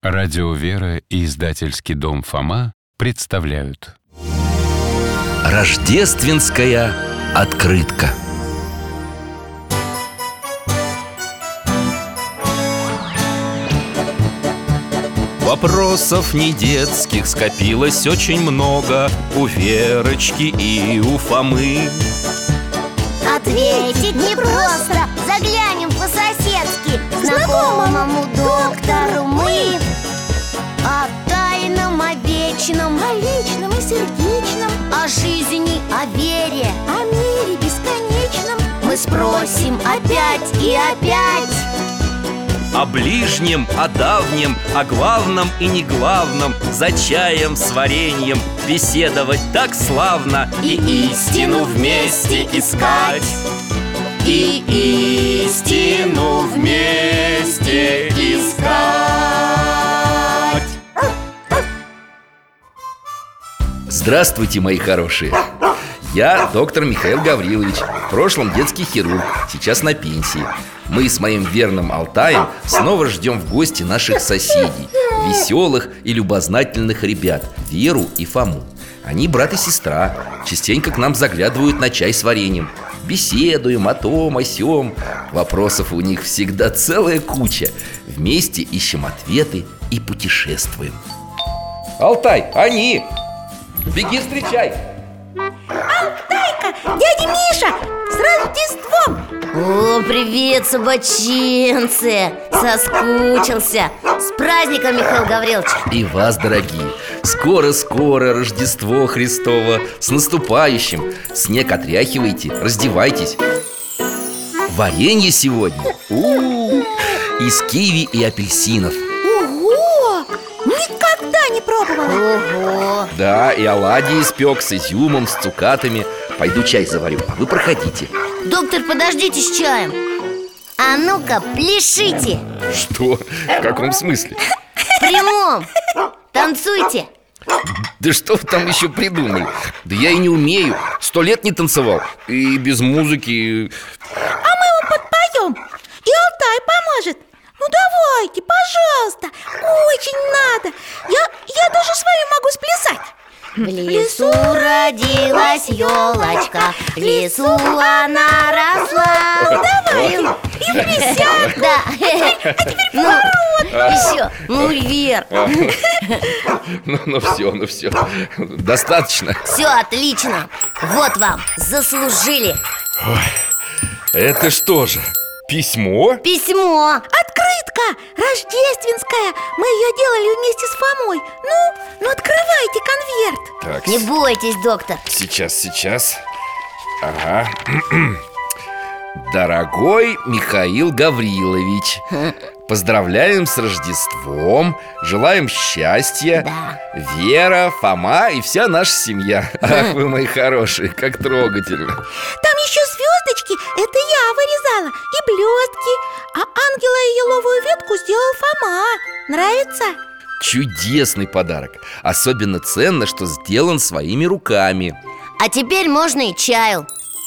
Радио «Вера» и издательский дом «Фома» представляют. Рождественская открытка. Вопросов не детских скопилось очень много у Верочки и у Фомы. Ответить непросто, заглянем по-соседски к знакомому доктору мы. О тайном, о вечном, о личном и сердечном, о жизни, о вере, о мире бесконечном мы спросим опять и опять. О ближнем, о давнем, о главном и неглавном, за чаем с вареньем беседовать так славно. И истину вместе искать. И истину вместе искать. Здравствуйте, мои хорошие! Я доктор Михаил Гаврилович, в прошлом детский хирург, сейчас на пенсии. Мы с моим верным Алтаем снова ждем в гости наших соседей, веселых и любознательных ребят, Веру и Фому. Они брат и сестра, частенько к нам заглядывают на чай с вареньем. Беседуем о том, о сём. Вопросов у них всегда целая куча. Вместе ищем ответы и путешествуем. Алтай, они! Беги встречай! Алтайка, дядя Миша, с Рождеством! О, привет, собаченцы! Соскучился. С праздником, Михаил Гаврилович. И вас, дорогие! Скоро-скоро Рождество Христово! С наступающим! Снег отряхивайте, раздевайтесь. Варенье сегодня из киви и апельсинов. Ого! Никогда не пробовала. Ого! Да, и оладьи испек с изюмом, с цукатами. Пойду чай заварю, а вы проходите. Доктор, подождите с чаем. А ну-ка, пляшите. Что? В каком смысле? В прямом. Танцуйте. Да что вы там еще придумали? Да я и не умею. 100 лет не танцевал. И без музыки. А мы вам подпоем, и Алтай поможет. Ну давайте, пожалуйста, очень надо. Я даже с вами могу сплясать. В лесу родилась елочка, в лесу она росла. Ну давай, и плясать. Да. Ну, еще, ну, Вер. Ну все, достаточно. Все отлично. Вот вам, заслужили. Это что же, письмо? Письмо. Открытка рождественская. Мы ее делали вместе с Фомой. Ну открывайте конверт. Так, Не бойтесь, доктор. сейчас. Ага. Дорогой Михаил Гаврилович, поздравляем с Рождеством, желаем счастья. Да. Вера, Фома и вся наша семья. Ах, вы мои хорошие, как трогательно. Там еще звездочки, это я вырезала, и блестки. А ангела и еловую ветку сделал Фома. Нравится? Чудесный подарок. Особенно ценно, что сделан своими руками. А теперь можно и чаю.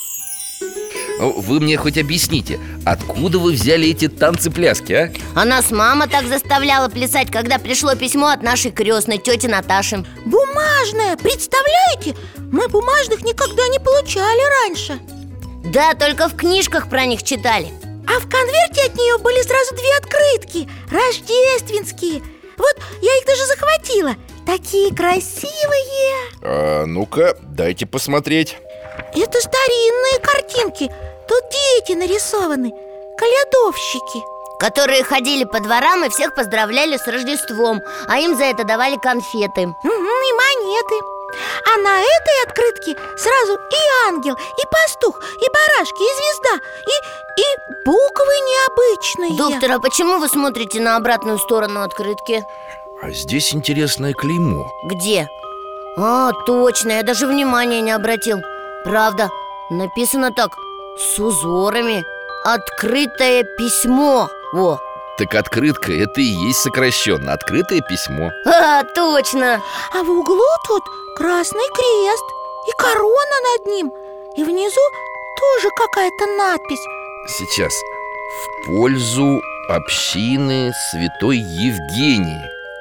Вы мне хоть объясните, откуда вы взяли эти танцы-пляски, а? А нас мама так заставляла плясать, когда пришло письмо от нашей крестной тети Наташи. Бумажная, представляете? Мы бумажных никогда не получали раньше. Да, только в книжках про них читали. А в конверте от нее были сразу 2 открытки, рождественские. Вот, я их даже захватила. Такие красивые. Ну-ка, дайте посмотреть. Это старинные картинки. Тут дети нарисованы, колядовщики. Которые ходили по дворам и всех поздравляли с Рождеством. А им за это давали конфеты. И монеты. А на этой открытке сразу и ангел, и пастух, и барашки, и звезда, и буквы необычные. Доктор, а почему вы смотрите на обратную сторону открытки? А здесь интересное клеймо. Где? А, точно, я даже внимания не обратил. Правда, написано так, с узорами. Открытое письмо. Во. Так открытка — это и есть сокращенно открытое письмо. А, точно. А в углу тут красный крест и корона над ним. И внизу тоже какая-то надпись. Сейчас. В пользу общины Святой Евгении.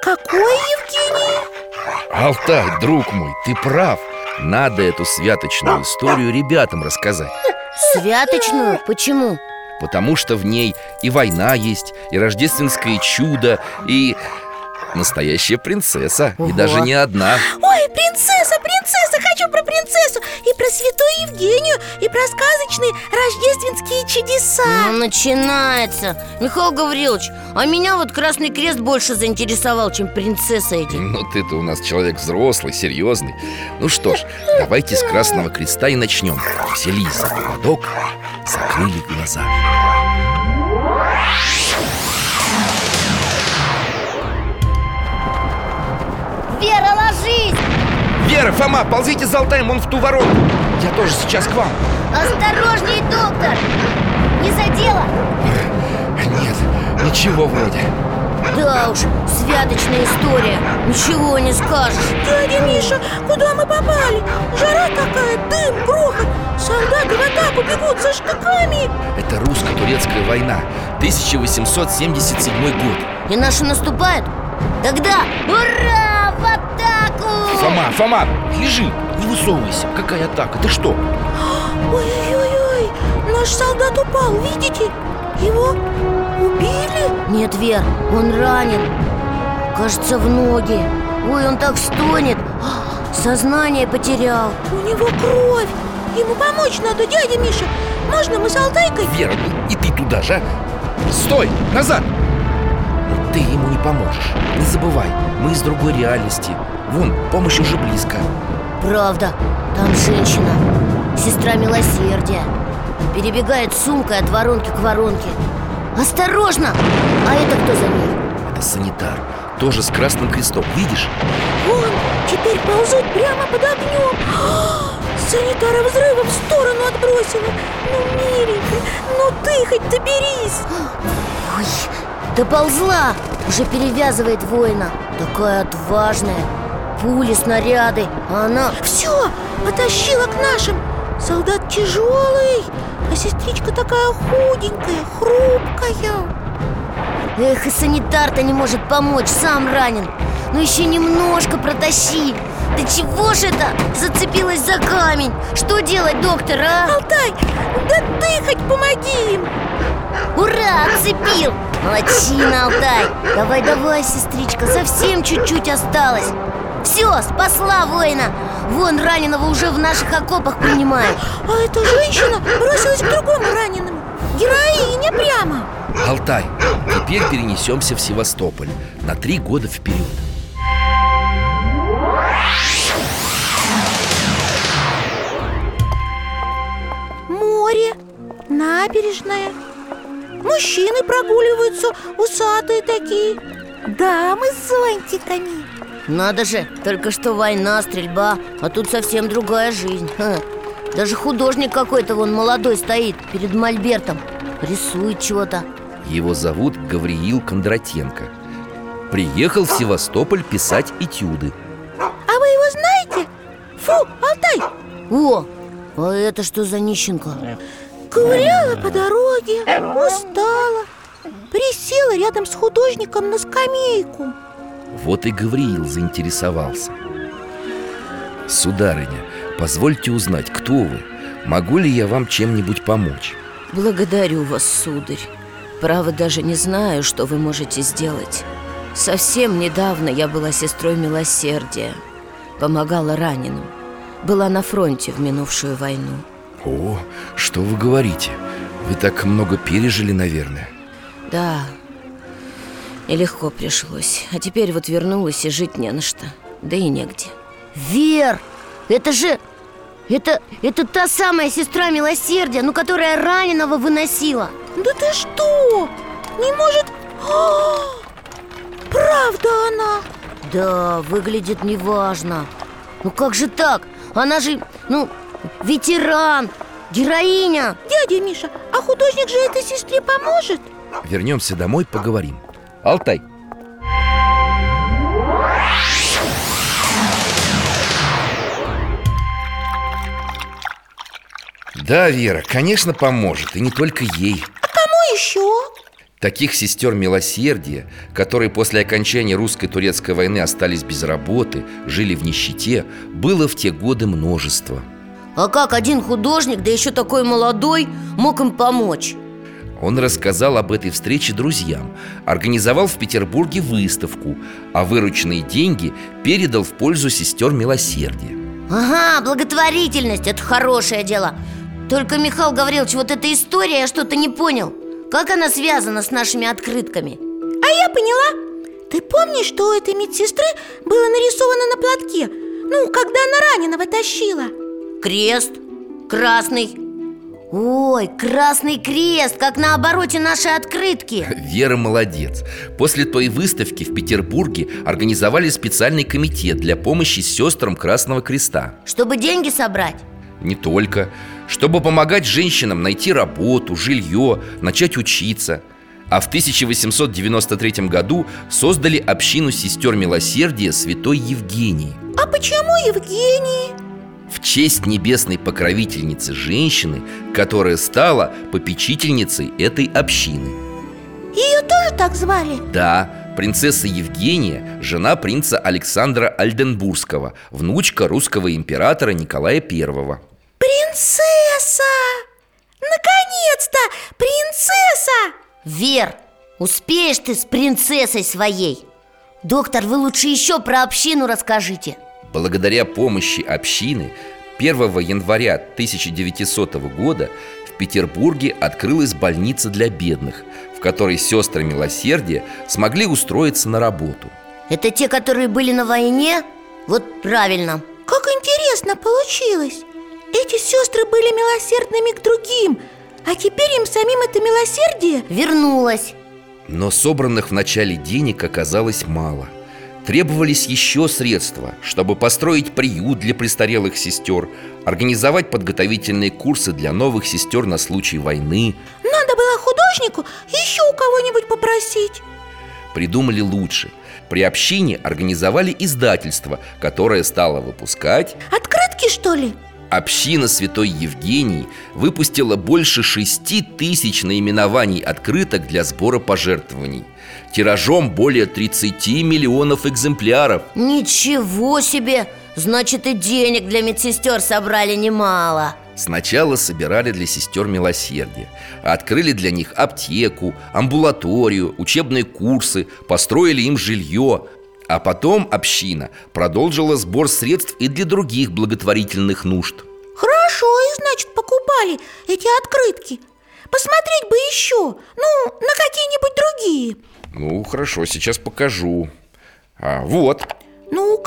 Какой Евгений? Алтай, друг мой, ты прав. Надо эту святочную историю ребятам рассказать. Святочную? Почему? Потому что в ней и война есть, и рождественское чудо, и настоящая принцесса. Ого. И даже не одна. Ой, принцесса, принцесса, хочу про принцессу. И про святую Евгению, и про сказочные рождественские чудеса. Ну, начинается. Михаил Гаврилович, а меня вот Красный Крест больше заинтересовал, чем принцесса эти. Ну ты-то у нас человек взрослый, серьезный. Ну что ж, давайте с Красного Креста и начнем. Взялись за поводок, закрыли глаза. Вера, ложись! Вера, Фома, ползите за Алтаем вон в ту воронку. Я тоже сейчас к вам. Осторожней, доктор! Не задело? Нет, ничего вроде. Да уж, святочная история. Ничего не скажешь. Дядя Миша, куда мы попали? Жара такая, дым, грохот. Солдаты в атаку бегут со штыками. Это русско-турецкая война, 1877 год. И наши наступают? Тогда ура! В атаку! Фома, лежи, не высовывайся. Какая атака? Ты что? Ой-ой-ой, наш солдат упал, видите? Его убили? Нет, Вер, он ранен. Кажется, в ноги. Ой, он так стонет. Сознание потерял. У него кровь. Ему помочь надо, дядя Миша. Можно мы с Алтайкой? Вера, ну и ты туда же, а? Стой, назад! Но ты ему не поможешь. Не забывай, мы из другой реальности. Вон, помощь уже близко. Правда, там женщина, сестра милосердия. Перебегает сумкой от воронки к воронке. Осторожно! А это кто за ней? Это санитар, тоже с Красным Крестом, видишь? Вон, теперь ползут прямо под огнем. Санитара взрыва в сторону отбросила. Ну, миленькая, ну ты хоть доберись. Ой, доползла! Уже перевязывает воина. Такая отважная. Пули, снаряды, а она... Все, потащила к нашим. Солдат тяжелый, а сестричка такая худенькая, хрупкая. Эх, и санитар-то не может помочь, сам ранен. Ну еще немножко протащи. Да чего ж это? Зацепилась за камень. Что делать, доктор, а? Алтай, да ты хоть помоги им. Ура, отцепил! Молодчина, Алтай. Давай, сестричка, совсем чуть-чуть осталось. Все, спасла воина. Вон раненого уже в наших окопах принимают. А эта женщина бросилась к другому раненому. Героиня прямо. Алтай, теперь перенесемся в Севастополь на 3 года вперед. Море, набережная. Мужчины прогуливаются, усатые такие. Дамы с зонтиками. Надо же, только что война, стрельба, а тут совсем другая жизнь. Даже художник какой-то вон молодой стоит перед мольбертом. Рисует чего-то. Его зовут Гавриил Кондратенко. Приехал в Севастополь писать этюды. А вы его знаете? Фу, Алтай! О, а это что за нищенка? Ковыряла по дороге, устала. Присела рядом с художником на скамейку. Вот и Гавриил заинтересовался. Сударыня, позвольте узнать, кто вы? Могу ли я вам чем-нибудь помочь? Благодарю вас, сударь. Право, даже не знаю, что вы можете сделать. Совсем недавно я была сестрой милосердия. Помогала раненым. Была на фронте в минувшую войну. О, что вы говорите? Вы так много пережили, наверное. Да, нелегко пришлось. А теперь вот вернулась и жить не на что. Да и негде. Вер, это же... Это та самая сестра милосердия, ну, которая раненого выносила. Да ты что? Не может... Правда она? Да, выглядит неважно. Ну как же так? Она же, ветеран, героиня. Дядя Миша, а художник же этой сестре поможет? Вернемся домой, поговорим. Алтай. Да, Вера, конечно, поможет, и не только ей. А кому еще? Таких сестер милосердия, которые после окончания русско-турецкой войны остались без работы, жили в нищете, было в те годы множество. А как один художник, да еще такой молодой, мог им помочь? Он рассказал об этой встрече друзьям, организовал в Петербурге выставку, а вырученные деньги передал в пользу сестер милосердия. Ага, благотворительность – это хорошее дело. Только, Михаил Гаврилович, вот эта история, я что-то не понял. Как она связана с нашими открытками? А я поняла. Ты помнишь, что у этой медсестры было нарисовано на платке? Ну, когда она раненого тащила? Крест, красный. Ой, красный крест, как на обороте нашей открытки. Вера молодец. После той выставки в Петербурге организовали специальный комитет для помощи сестрам Красного Креста. Чтобы деньги собрать? Не только. Чтобы помогать женщинам найти работу, жилье, начать учиться. А в 1893 году создали общину сестер милосердия Святой Евгении. А почему Евгении? В честь небесной покровительницы женщины, которая стала попечительницей этой общины. Ее тоже так звали? Да, принцесса Евгения – жена принца Александра Ольденбургского, внучка русского императора Николая I. Принцесса! Наконец-то! Принцесса! Вер, успеешь ты с принцессой своей? Доктор, вы лучше еще про общину расскажите. Благодаря помощи общины 1 января 1900 года в Петербурге открылась больница для бедных, в которой сестры милосердия смогли устроиться на работу. Это те, которые были на войне? Вот правильно. Как интересно получилось. Эти сестры были милосердными к другим, а теперь им самим это милосердие вернулось. Но собранных в начале денег оказалось мало. Требовались еще средства, чтобы построить приют для престарелых сестер, организовать подготовительные курсы для новых сестер на случай войны. Надо было художнику еще у кого-нибудь попросить. Придумали лучше. При общине организовали издательство, которое стало выпускать... Открытки, что ли? Община Святой Евгении выпустила больше 6000 наименований открыток для сбора пожертвований. Тиражом более 30 миллионов экземпляров. Ничего себе! Значит, и денег для медсестер собрали немало. Сначала собирали для сестер милосердия. Открыли для них аптеку, амбулаторию, учебные курсы, построили им жилье. А потом община продолжила сбор средств и для других благотворительных нужд. Хорошо, и значит, покупали эти открытки. Посмотреть бы еще, ну, на какие-нибудь другие. Ну, хорошо, сейчас покажу. Вот. Ну-ка,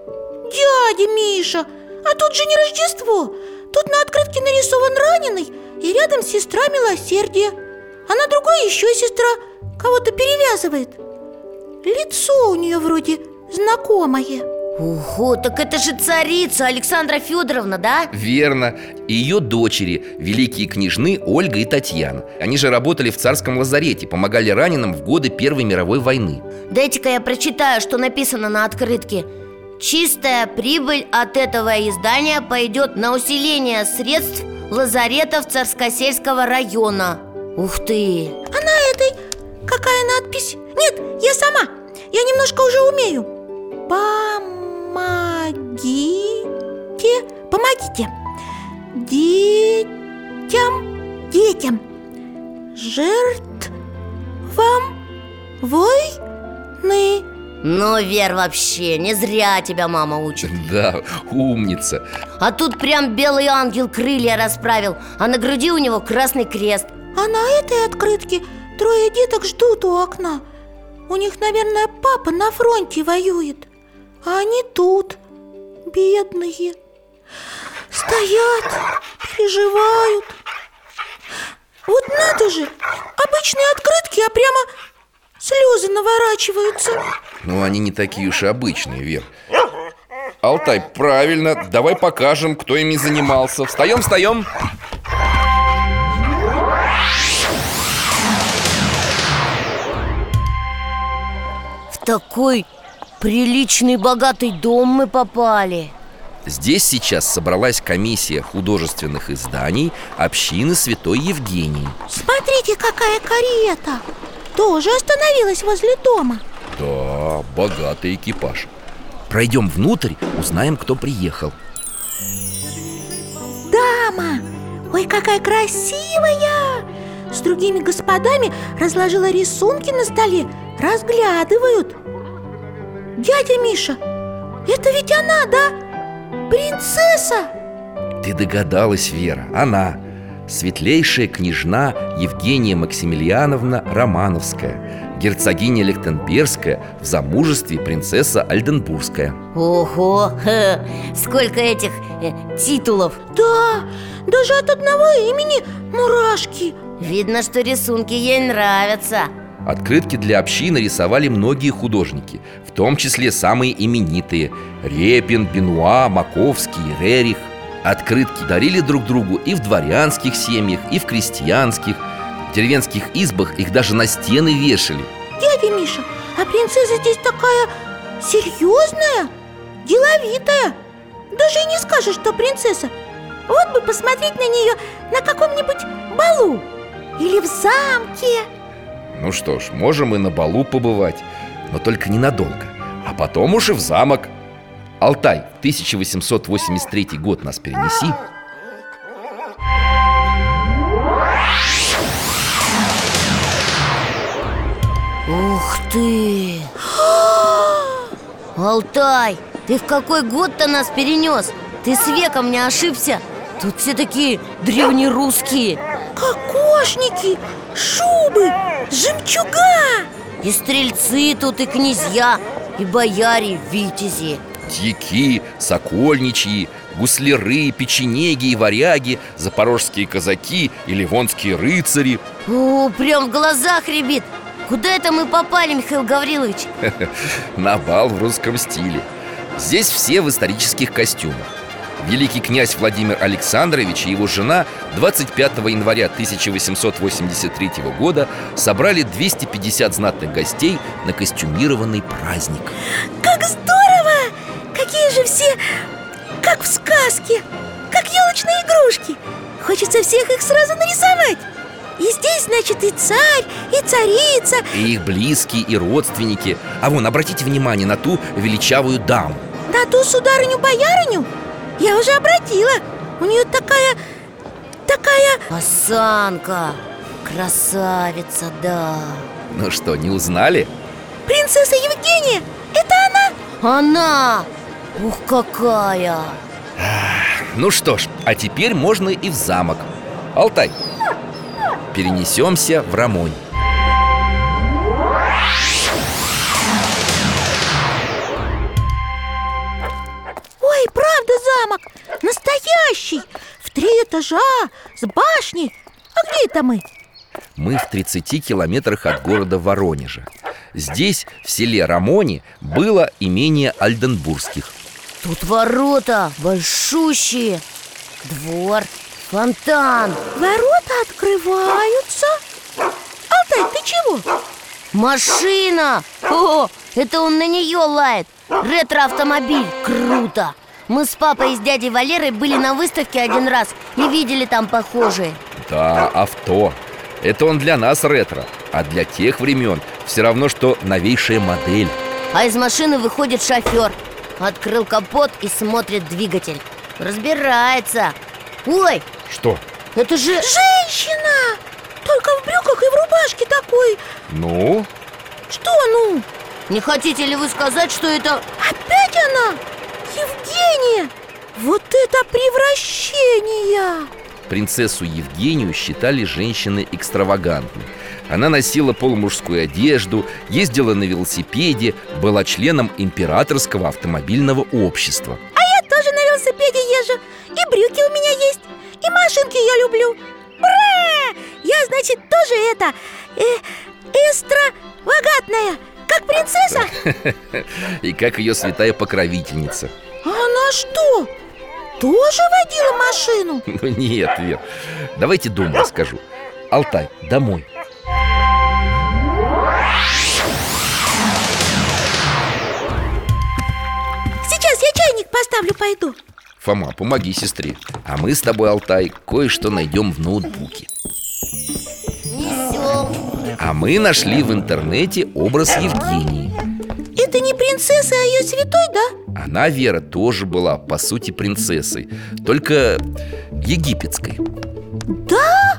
дядя Миша, а тут же не Рождество. Тут на открытке нарисован раненый и рядом сестра милосердия. А на другой еще сестра кого-то перевязывает. Лицо у нее вроде знакомое. Ого, так это же царица Александра Федоровна, да? Верно. И ее дочери, великие княжны Ольга и Татьяна. Они же работали в царском лазарете, помогали раненым в годы Первой мировой войны. Дайте-ка я прочитаю, что написано на открытке. Чистая прибыль от этого издания пойдет на усиление средств лазаретов Царскосельского района. Ух ты! А на этой какая надпись? Нет, я сама. Я немножко уже умею. Помогите детям, жертвам войны. Ну, Вер, вообще, не зря тебя мама учит. Да, умница. А тут прям белый ангел крылья расправил, а на груди у него красный крест. А на этой открытке 3 деток ждут у окна. У них, наверное, папа на фронте воюет, а они тут, бедные. Стоят, переживают. Вот надо же, обычные открытки, а прямо слезы наворачиваются. Ну, они не такие уж и обычные, Вер. Алтай, правильно, давай покажем, кто ими занимался. Встаем. В такой приличный богатый дом мы попали. Здесь сейчас собралась комиссия художественных изданий общины Святой Евгении. Смотрите, какая карета! тоже остановилась возле дома. Да, богатый экипаж. Пройдем внутрь, узнаем, кто приехал. Дама! Ой, какая красивая! С другими господами разложила рисунки на столе, разглядывают. Дядя Миша, это ведь она, да? Принцесса! Ты догадалась, Вера, она светлейшая княжна Евгения Максимилиановна Романовская, герцогиня Лихтенбергская, в замужестве принцесса Ольденбургская. Ого, сколько этих титулов. Да, даже от одного имени мурашки. Видно, что рисунки ей нравятся. Открытки для общины рисовали многие художники, в том числе самые именитые: Репин, Бенуа, Маковский, Рерих. Открытки дарили друг другу и в дворянских семьях, и в крестьянских. В деревенских избах их даже на стены вешали. Дядя Миша, а принцесса здесь такая серьезная, деловитая. Даже и не скажешь, что принцесса. Вот бы посмотреть на нее на каком-нибудь балу или в замке. Ну что ж, можем и на балу побывать, но только ненадолго, а потом уж и в замок. Алтай, в 1883 год нас перенеси. Ух ты! Алтай, ты в какой год-то нас перенес? Ты с веком не ошибся? Тут все такие древнерусские. Кокошники, шубы, жемчуга. И стрельцы тут, и князья, и бояре, витязи. Дьяки, сокольничьи, гусляры, печенеги и варяги, запорожские казаки и ливонские рыцари. О, прям в глазах рябит. Куда это мы попали, Михаил Гаврилович? На бал в русском стиле. Здесь все в исторических костюмах. Великий князь Владимир Александрович и его жена 25 января 1883 года собрали 250 знатных гостей на костюмированный праздник. Как здорово! Какие же все, как в сказке, как елочные игрушки. Хочется всех их сразу нарисовать. И здесь, значит, и царь, и царица, И их близкие, и родственники. А вон, обратите внимание на ту величавую даму. на ту сударыню-боярыню я уже обратила. У нее такая Осанка, красавица, да. Ну что, не узнали? принцесса Евгения. Это она? Она! Ух, какая! Ну что ж, а теперь можно и в замок. Алтай, перенесемся в Ромонь. Ой, правда замок, настоящий, в 3 этажа, с башней. А где это мы? Мы в 30 километрах от города Воронежа. Здесь, в селе Ромони, было имение Ольденбургских. Тут ворота большущие, двор, фонтан. Ворота открываются. Алтай, ты чего? Машина! О, это он на нее лает. Ретро-автомобиль, круто! Мы с папой и с дядей Валерой были на выставке один раз и видели там похожие. Да, авто. Это он для нас ретро, а для тех времен все равно, что новейшая модель. А из машины выходит шофер. Открыл капот и смотрит двигатель. Разбирается. Ой, Что? это же... Женщина! Только в брюках и в рубашке такой. Ну? Что ну? Не хотите ли вы сказать, что это... Опять она? Евгения! Вот это превращение! Принцессу Евгению считали женщиной экстравагантной. Она носила полумужскую одежду, ездила на велосипеде, была членом императорского автомобильного общества. А я тоже на велосипеде езжу. И брюки у меня есть, и машинки я люблю. Ура! Я, значит, тоже экстравагантная, как принцесса. И как ее святая покровительница. А она что, тоже водила машину? Ну нет, Вер, давайте дома расскажу. Алтай, домой. Сейчас я чайник поставлю, пойду. Фома, помоги сестре. А мы с тобой, Алтай, кое-что найдем в ноутбуке. Несем. А мы нашли в интернете образ Евгении. Это не принцесса, а ее святой, да? Она, Вера, тоже была, по сути, принцессой, только египетской. Да?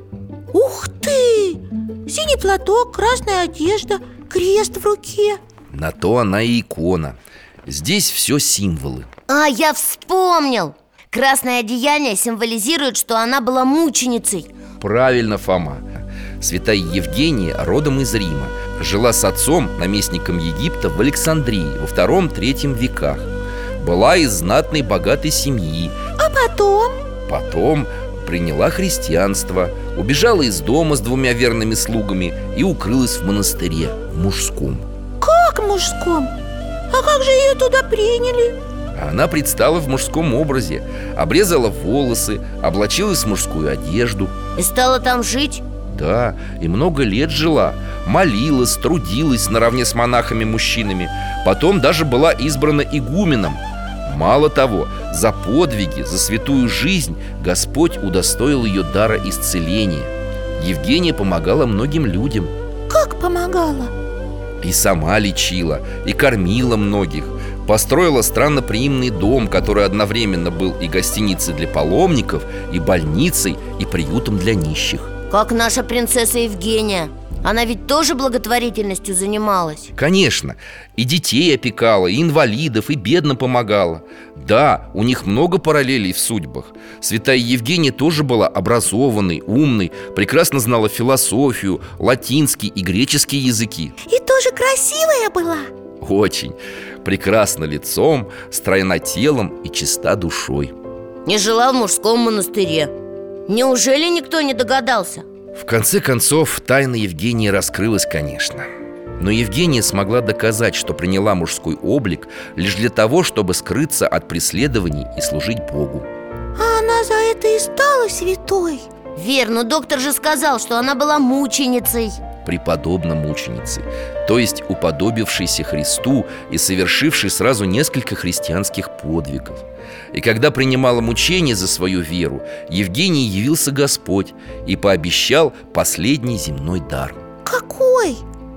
Ух ты! Синий платок, красная одежда, крест в руке. На то она и икона. Здесь все символы. А, я вспомнил! Красное одеяние символизирует, что она была мученицей. Правильно, Фома. Святая Евгения родом из Рима. Жила с отцом, наместником Египта, в Александрии во II-III веках. Была из знатной богатой семьи. А потом? Потом приняла христианство, убежала из дома с 2 верными слугами и укрылась в монастыре, в мужском. Как мужском? А как же ее туда приняли? Она предстала в мужском образе, обрезала волосы, облачилась в мужскую одежду. И стала там жить? Да, и много лет жила. Молилась, трудилась наравне с монахами-мужчинами. Потом даже была избрана игуменом. Мало того, за подвиги, за святую жизнь Господь удостоил ее дара исцеления. Евгения помогала многим людям. Как помогала? И сама лечила, и кормила многих. Построила странноприимный дом, который одновременно был и гостиницей для паломников, и больницей, и приютом для нищих. Как наша принцесса Евгения. Она ведь тоже благотворительностью занималась. Конечно, и детей опекала, и инвалидов, и бедным помогала. Да, у них много параллелей в судьбах. Святая Евгения тоже была образованной, умной, прекрасно знала философию, латинский и греческий языки. И тоже красивая была? Очень. Прекрасна лицом, стройна телом и чиста душой. Не жила в мужском монастыре. Неужели никто не догадался? В конце концов, тайна Евгении раскрылась, конечно. Но Евгения смогла доказать, что приняла мужской облик лишь для того, чтобы скрыться от преследований и служить Богу. А она за это и стала святой? Вер, но доктор же сказал, что она была мученицей. Преподобно мученицей, то есть уподобившейся Христу и совершившей сразу несколько христианских подвигов. И когда принимала мучения за свою веру, Евгении явился Господь и пообещал последний земной дар. Какой?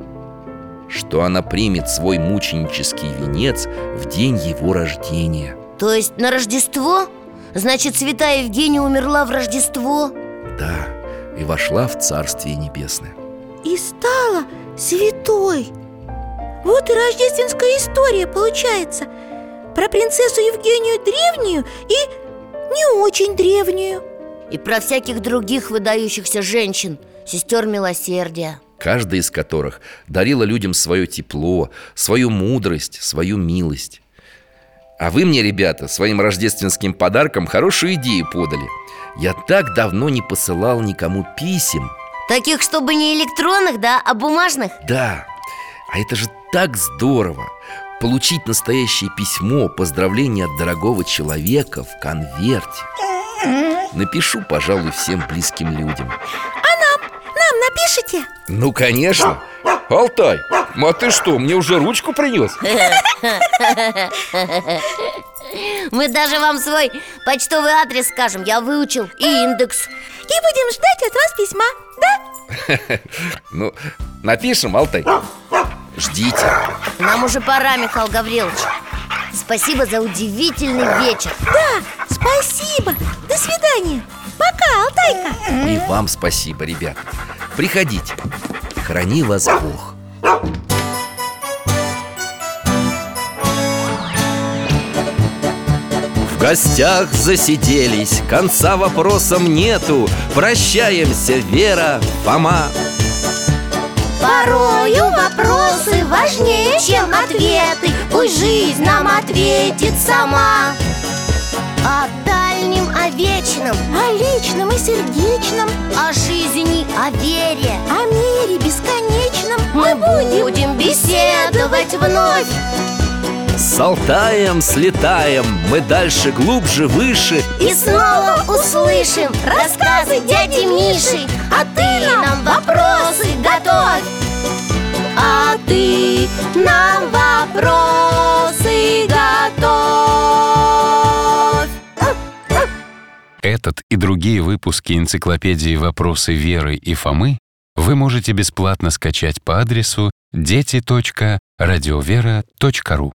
Что она примет свой мученический венец в день его рождения. То есть на Рождество? Значит, святая Евгения умерла в Рождество? Да, и вошла в Царствие Небесное. И стала святой. Вот и рождественская история получается. Про принцессу Евгению древнюю и не очень древнюю. И про всяких других выдающихся женщин, сестер милосердия. Каждая из которых дарила людям свое тепло, свою мудрость, свою милость. А вы мне, ребята, своим рождественским подарком хорошую идею подали. Я так давно не посылал никому писем. Таких, чтобы не электронных, да, а бумажных? Да, а это же так здорово. Получить настоящее письмо, поздравление от дорогого человека в конверте. Напишу, пожалуй, всем близким людям. А нам напишите? Ну, конечно. Алтай, а ты что, мне уже ручку принес? Мы даже вам свой почтовый адрес скажем. Я выучил, и индекс. И будем ждать от вас письма, да? Ну, напишем, Алтай. Ждите. Нам уже пора, Михаил Гаврилович. Спасибо за удивительный вечер. Да, спасибо. До свидания. Пока, Алтайка. И вам спасибо, ребята. Приходите. Храни вас Бог. В гостях засиделись, конца вопросам нету. Прощаемся, Вера, Фома. Порою вопросы важнее, чем ответы. Пусть жизнь нам ответит сама. О дальнем, о вечном, О личном и сердечном, о жизни, о вере о мире бесконечном мы будем беседовать вновь. С Алтаем слетаем, мы дальше, глубже, выше. И снова услышим рассказы дяди Миши. А ты нам вопросы готовь. А ты нам вопросы готовь. Этот и другие выпуски энциклопедии «Вопросы Веры и Фомы» вы можете бесплатно скачать по адресу дети.радиовера.ру.